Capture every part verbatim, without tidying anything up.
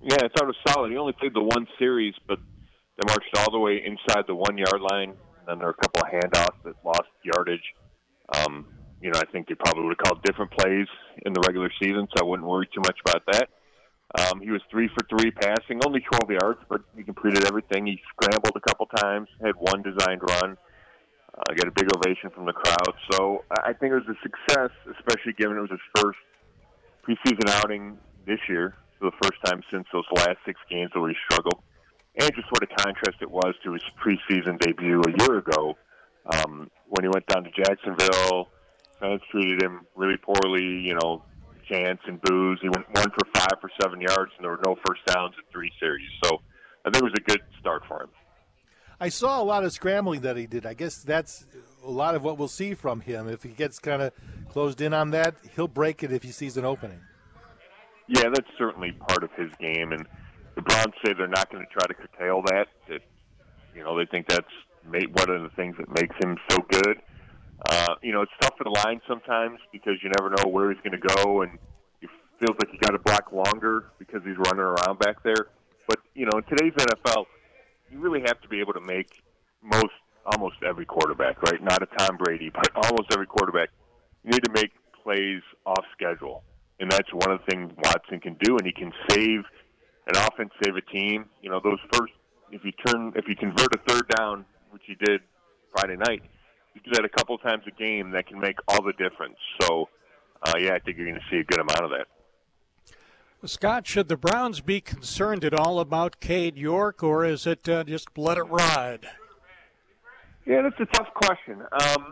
Yeah, I thought it was solid. He only played the one series, but they marched all the way inside the one-yard line, and then there were a couple of handoffs that lost yardage. Um, you know, I think they probably would have called different plays in the regular season, so I wouldn't worry too much about that. Um, he was three for three passing, only twelve yards, but he completed everything. He scrambled a couple times, had one designed run, uh, got a big ovation from the crowd. So I think it was a success, especially given it was his first preseason outing this year, for the first time since those last six games where he struggled. And just what a contrast it was to his preseason debut a year ago, um, when he went down to Jacksonville. Fans treated him really poorly, you know, chants and boos. He went one for five for seven yards, and there were no first downs in three series. So I think it was a good start for him. I saw a lot of scrambling that he did. I guess that's a lot of what we'll see from him. If he gets kind of closed in on that, he'll break it if he sees an opening. Yeah, that's certainly part of his game, and the Browns say they're not going to try to curtail that. That, you know, they think that's made one of the things that makes him so good. Uh, you know, it's tough for the line sometimes because you never know where he's going to go, and it feels like you got to block longer because he's running around back there. But, you know, in today's N F L, you really have to be able to make most, almost every quarterback, right? Not a Tom Brady, but almost every quarterback. You need to make plays off schedule, and that's one of the things Watson can do, and he can save an offense, save a team. You know, those first, if you turn, if you convert a third down, which he did Friday night, you do that a couple of times a game, that can make all the difference. So, uh, yeah, I think you're going to see a good amount of that. Scott, should the Browns be concerned at all about Cade York, or is it uh, just let it ride? Yeah, that's a tough question. Um,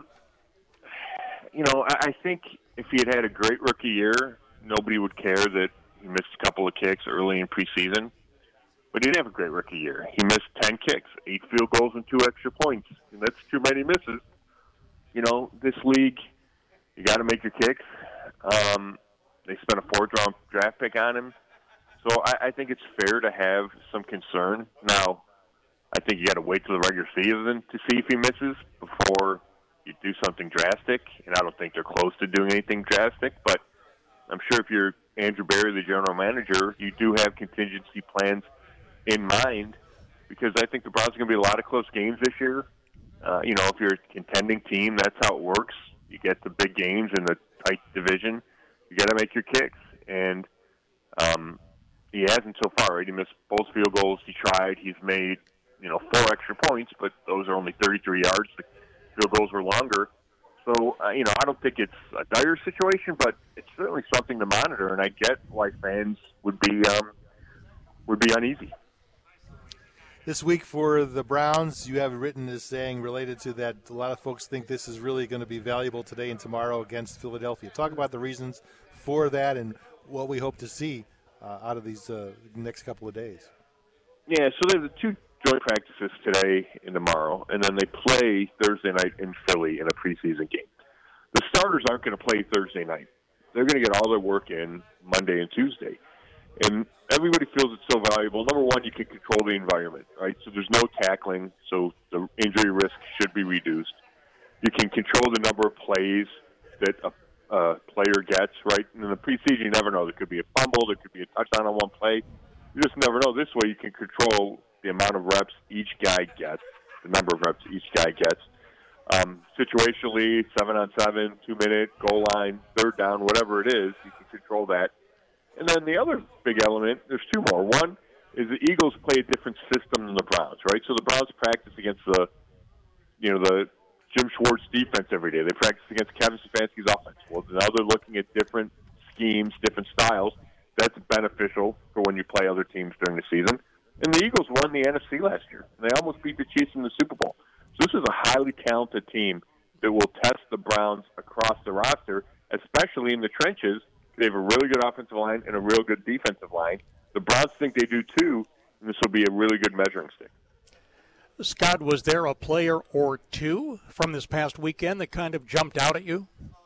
you know, I, I think if he had had a great rookie year, nobody would care that he missed a couple of kicks early in preseason. But he didn't have a great rookie year. He missed ten kicks, eight field goals, and two extra points. And that's too many misses. You know, this league, you got to make your kicks. Um, they spent a fourth-round draft pick on him. So I, I think it's fair to have some concern. Now, I think you got to wait till the regular season to see if he misses before you do something drastic. And I don't think they're close to doing anything drastic. But I'm sure if you're Andrew Berry, the general manager, you do have contingency plans in mind, because I think the Browns are going to be a lot of close games this year. Uh, you know, if you're a contending team, that's how it works. You get the big games in the tight division. You got to make your kicks, and um, he hasn't so far. Right? He missed both field goals. He tried. He's made, you know, four extra points, but those are only thirty-three yards. The field goals were longer. So, uh, you know, I don't think it's a dire situation, but it's certainly something to monitor, and I get why fans would be um, would be uneasy. This week for the Browns, you have written this saying related to that. A lot of folks think this is really going to be valuable today and tomorrow against Philadelphia. Talk about the reasons for that and what we hope to see uh, out of these uh, next couple of days. Yeah, so there's two joint practices today and tomorrow, and then they play Thursday night in Philly in a preseason game. The starters aren't going to play Thursday night. They're going to get all their work in Monday and Tuesday. And everybody feels it's so valuable. Number one, you can control the environment, right? So there's no tackling, so the injury risk should be reduced. You can control the number of plays that a, a player gets, right? And in the preseason, you never know. There could be a fumble. There could be a touchdown on one play. You just never know. This way, you can control the amount of reps each guy gets, the number of reps each guy gets. Um, situationally, seven on seven, two minute, goal line, third down, whatever it is, you can control that. And then the other big element, there's two more. One is the Eagles play a different system than the Browns, right? So the Browns practice against the, you know, the Jim Schwartz defense every day. They practice against Kevin Stefanski's offense. Well, now they're looking at different schemes, different styles. That's beneficial for when you play other teams during the season. And the Eagles won the N F C last year. They almost beat the Chiefs in the Super Bowl. So this is a highly talented team that will test the Browns across the roster, especially in the trenches. They have a really good offensive line and a real good defensive line. The Browns think they do too, and this will be a really good measuring stick. Scott, was there a player or two from this past weekend that kind of jumped out at you?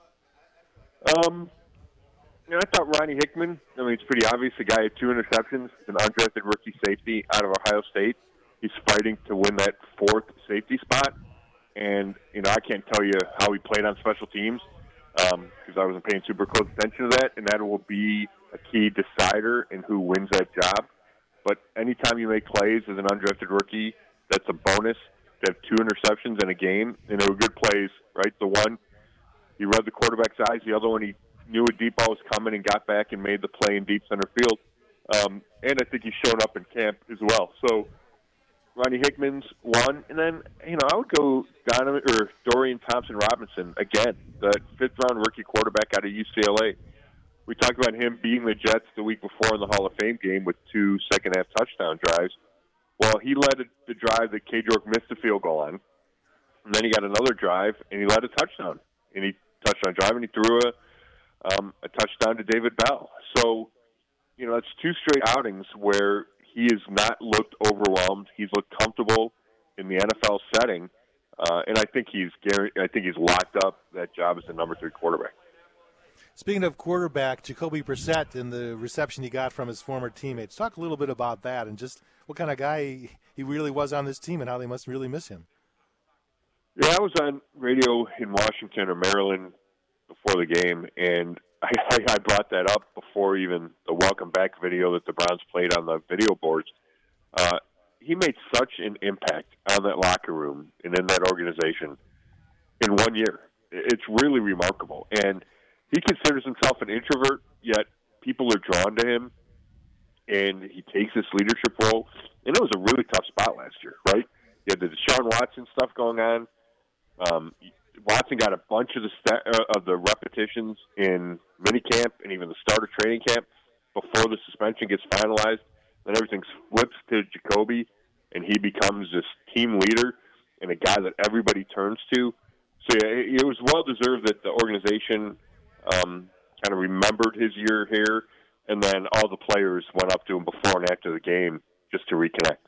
Um, you know, I thought Ronnie Hickman, I mean, it's pretty obvious. The guy had two interceptions, an undrafted rookie safety out of Ohio State. He's fighting to win that fourth safety spot. And, you know, I can't tell you how he played on special teams, because um, I wasn't paying super close attention to that, and that will be a key decider in who wins that job. but anytime you make plays as an undrafted rookie, that's a bonus. To have two interceptions in a game, and they were good plays, right? The one, he read the quarterback's eyes. The other one, he knew a deep ball was coming and got back and made the play in deep center field. Um, and I think he's shown up in camp as well. So Ronnie Hickman's one. And then, you know, I would go Donovan, or Dorian Thompson-Robinson again, the fifth-round rookie quarterback out of U C L A. We talked about him beating the Jets the week before in the Hall of Fame game with two second-half touchdown drives. Well, he led the drive that Cade York missed the field goal on. And then he got another drive, and he led a touchdown. And he touchdown drive, and he threw a, um, a touchdown to David Bell. So, you know, it's two straight outings where he has not looked overwhelmed. He's looked comfortable in the N F L setting. Uh, and I think he's I think he's locked up that job as the number three quarterback. Speaking of quarterback, Jacoby Brissett and the reception he got from his former teammates. Talk a little bit about that and just what kind of guy he really was on this team and how they must really miss him. Yeah, I was on radio in Washington or Maryland before the game, and I, I brought that up before even the welcome back video that the Browns played on the video boards. Uh, he made such an impact on that locker room and in that organization in one year. It's really remarkable. And he considers himself an introvert, yet people are drawn to him, and he takes this leadership role. And it was a really tough spot last year, right? You had the Deshaun Watson stuff going on. Um, Watson got a bunch of the st- uh, of the repetitions in minicamp and even the start of training camp before the suspension gets finalized. Then everything flips to Jacoby, and he becomes this team leader and a guy that everybody turns to. So yeah, it was well deserved that the organization um, kind of remembered his year here, and then all the players went up to him before and after the game just to reconnect.